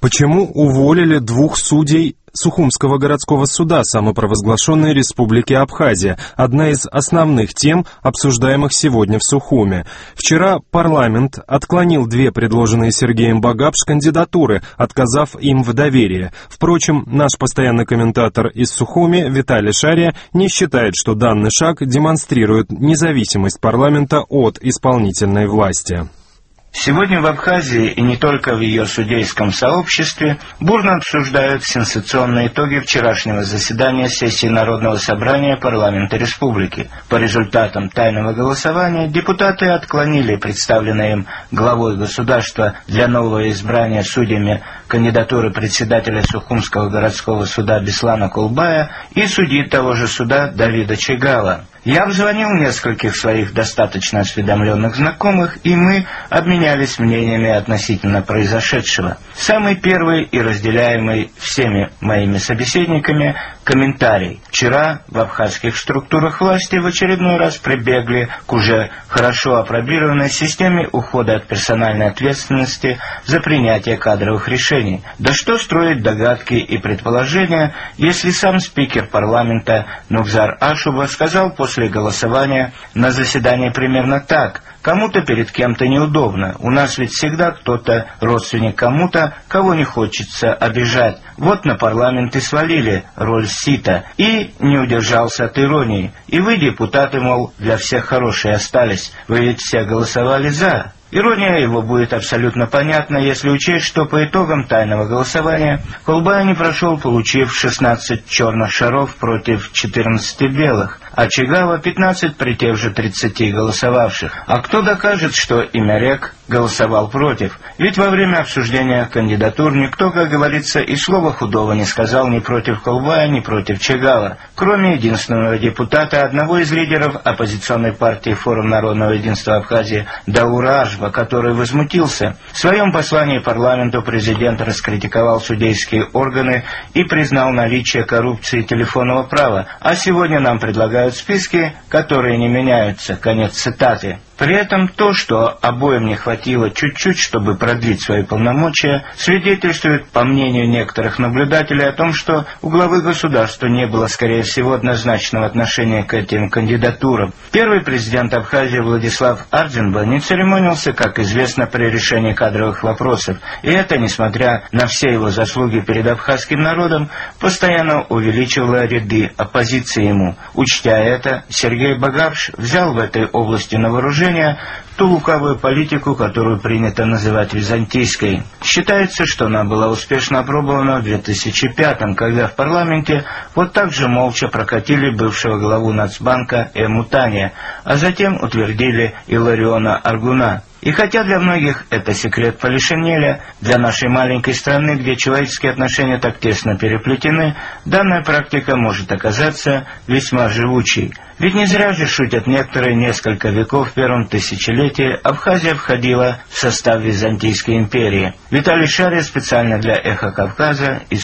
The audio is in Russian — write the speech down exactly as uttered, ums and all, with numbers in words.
Почему уволили двух судей Сухумского городского суда самопровозглашенной Республики Абхазия? Одна из основных тем, обсуждаемых сегодня в Сухуме. Вчера парламент отклонил две предложенные Сергеем Багапш кандидатуры, отказав им в доверии. Впрочем, наш постоянный комментатор из Сухуми Виталий Шария не считает, что данный шаг демонстрирует независимость парламента от исполнительной власти. Сегодня в Абхазии, и не только в ее судейском сообществе, бурно обсуждают сенсационные итоги вчерашнего заседания сессии Народного собрания парламента республики. По результатам тайного голосования депутаты отклонили представленные им главой государства для нового избрания судьями кандидатуры председателя Сухумского городского суда Беслана Кулбая и судьи того же суда Давида Чегала. Я обзвонил нескольких своих достаточно осведомленных знакомых, и мы обменялись мнениями относительно произошедшего. Самый первый и разделяемый всеми моими собеседниками комментарий. Вчера в абхазских структурах власти в очередной раз прибегли к уже хорошо опробированной системе ухода от персональной ответственности за принятие кадровых решений. Да что строить догадки и предположения, если сам спикер парламента Нугзар Ашуба сказал после После голосования на заседании примерно так: кому-то перед кем-то неудобно, у нас ведь всегда кто-то родственник кому-то, кого не хочется обижать. Вот на парламент и свалили роль сита, и не удержался от иронии. И вы, депутаты, мол, для всех хорошие остались, вы ведь все голосовали «за». Ирония его будет абсолютно понятна, если учесть, что по итогам тайного голосования Кулбай не прошел, получив шестнадцать черных шаров против четырнадцати белых, а Чегава пятнадцать при тех же тридцати голосовавших. А кто докажет, что Имярек голосовал против? Ведь во время обсуждения кандидатур никто, как говорится, и слова худого не сказал ни против Кулбая, ни против Чегала, кроме единственного депутата, одного из лидеров оппозиционной партии «Форум народного единства Абхазии» Даура Ажба, который возмутился. В своем послании парламенту президент раскритиковал судейские органы и признал наличие коррупции телефонного права, а сегодня нам предлагают списки, которые не меняются. Конец цитаты. При этом то, что обоим не хватило чуть-чуть, чтобы продлить свои полномочия, свидетельствует, по мнению некоторых наблюдателей, о том, что у главы государства не было, скорее всего, однозначного отношения к этим кандидатурам. Первый президент Абхазии Владислав Ардзинба не церемонился, как известно, при решении кадровых вопросов, и это, несмотря на все его заслуги перед абхазским народом, постоянно увеличивало ряды оппозиции ему. Учтя это, Сергей Багапш взял в этой области на вооружение ту лукавую политику, которую принято называть византийской. Считается, что она была успешно опробована в две тысячи пятом, когда в парламенте вот так же молча прокатили бывшего главу Нацбанка Эму Тания, а затем утвердили Илариона Аргуна. И хотя для многих это секрет Полишинеля, для нашей маленькой страны, где человеческие отношения так тесно переплетены, данная практика может оказаться весьма живучей. Ведь не зря же шутят некоторые, несколько веков в первом тысячелетии Абхазия входила в состав Византийской империи. Виталий Шария специально для «Эхо Кавказа» из